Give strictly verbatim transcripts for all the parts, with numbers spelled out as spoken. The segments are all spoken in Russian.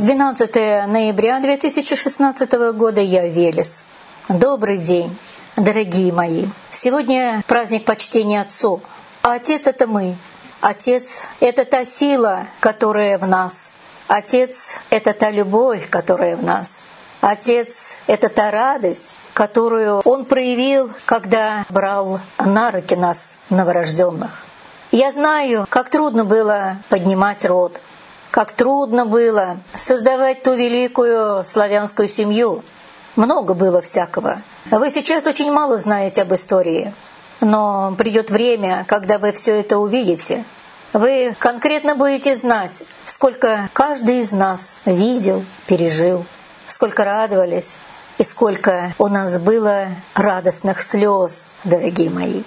двенадцатое ноября две тысячи шестнадцатого года. Я Велес. Добрый день, дорогие мои. Сегодня праздник почтения Отцу. А Отец — это мы. Отец — это та сила, которая в нас. Отец — это та любовь, которая в нас. Отец — это та радость, которую Он проявил, когда брал на руки нас, новорожденных. Я знаю, как трудно было поднимать род, как трудно было создавать ту великую славянскую семью. Много было всякого. Вы сейчас очень мало знаете об истории, но придет время, когда вы все это увидите. Вы конкретно будете знать, сколько каждый из нас видел, пережил, сколько радовались и сколько у нас было радостных слез, дорогие мои.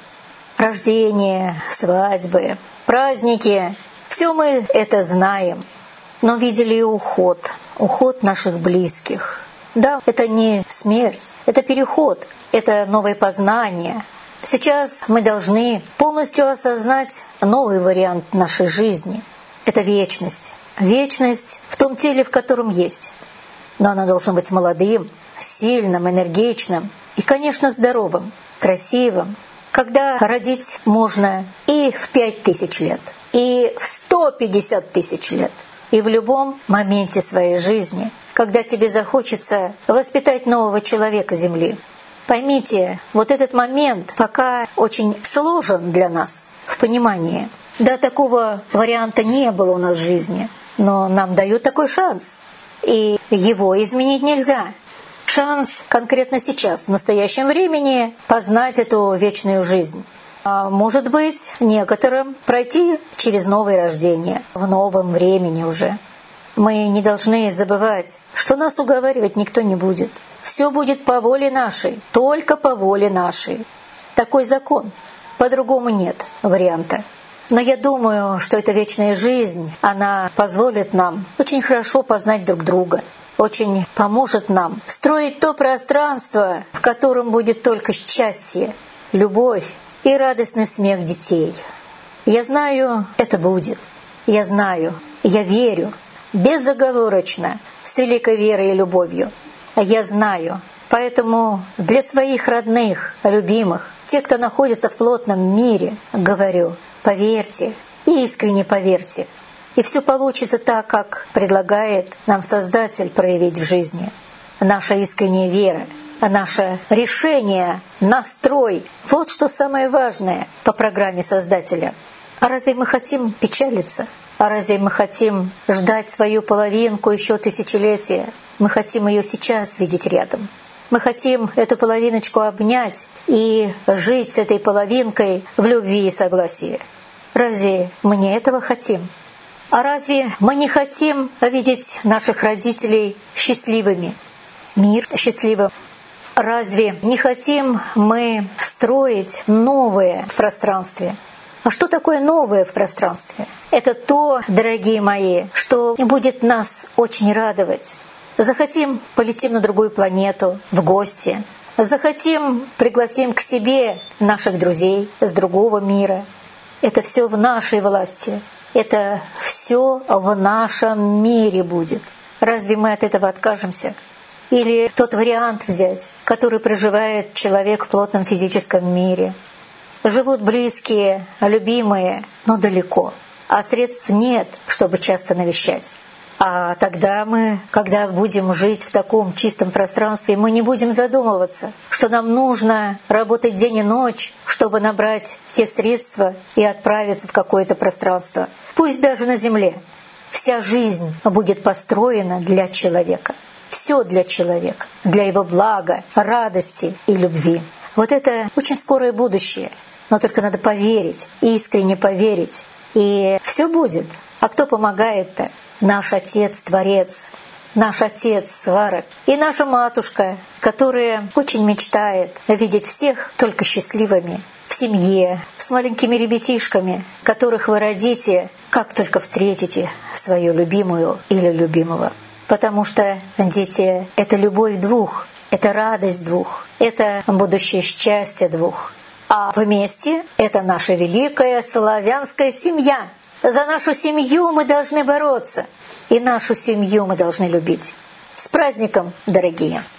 Рождение, свадьбы, праздники — все мы это знаем, но видели и уход, уход наших близких. Да, это не смерть, это переход, это новое познание. Сейчас мы должны полностью осознать новый вариант нашей жизни. Это вечность. Вечность в том теле, в котором есть. Но оно должно быть молодым, сильным, энергичным и, конечно, здоровым, красивым. Когда родить можно и в пять тысяч лет, и в сто пятьдесят тысяч лет, и в любом моменте своей жизни, когда тебе захочется воспитать нового человека Земли. Поймите, вот этот момент пока очень сложен для нас в понимании. Да, такого варианта не было у нас в жизни, но нам дают такой шанс, и его изменить нельзя. Шанс конкретно сейчас, в настоящем времени, познать эту вечную жизнь. А может быть, некоторым пройти через новое рождение, в новом времени уже. Мы не должны забывать, что нас уговаривать никто не будет. Все будет по воле нашей, только по воле нашей. Такой закон. По-другому нет варианта. Но я думаю, что эта вечная жизнь, она позволит нам очень хорошо познать друг друга, очень поможет нам строить то пространство, в котором будет только счастье, любовь и радостный смех детей. Я знаю, это будет. Я знаю, я верю, безоговорочно, с великой верой и любовью. Я знаю. Поэтому для своих родных, любимых, те, кто находится в плотном мире, говорю, поверьте, и искренне поверьте. И все получится так, как предлагает нам Создатель проявить в жизни. Наша искренняя вера, наше решение, настрой — вот что самое важное по программе Создателя. А разве мы хотим печалиться? А разве мы хотим ждать свою половинку еще тысячелетия? Мы хотим ее сейчас видеть рядом. Мы хотим эту половиночку обнять и жить с этой половинкой в любви и согласии. Разве мы не этого хотим? А разве мы не хотим видеть наших родителей счастливыми, мир счастливым? Разве не хотим мы строить новое в пространстве? А что такое новое в пространстве? Это то, дорогие мои, что будет нас очень радовать. Захотим — полетим на другую планету, в гости. Захотим — пригласим к себе наших друзей с другого мира. Это все в нашей власти. Это все в нашем мире будет. Разве мы от этого откажемся? Или тот вариант взять, который проживает человек в плотном физическом мире. Живут близкие, любимые, но далеко, а средств нет, чтобы часто навещать. А тогда мы, когда будем жить в таком чистом пространстве, мы не будем задумываться, что нам нужно работать день и ночь, чтобы набрать те средства и отправиться в какое-то пространство. Пусть даже на Земле. Вся жизнь будет построена для человека. Все для человека, для его блага, радости и любви. Вот это очень скорое будущее. Но только надо поверить, искренне поверить. И все будет. А кто помогает-то? Наш Отец, Творец, наш Отец, Сварог, и наша Матушка, которая очень мечтает видеть всех только счастливыми, в семье, с маленькими ребятишками, которых вы родите, как только встретите свою любимую или любимого. Потому что дети — это любовь двух, это радость двух, это будущее счастье двух. А вместе — это наша великая славянская семья. За нашу семью мы должны бороться. И нашу семью мы должны любить. С праздником, дорогие!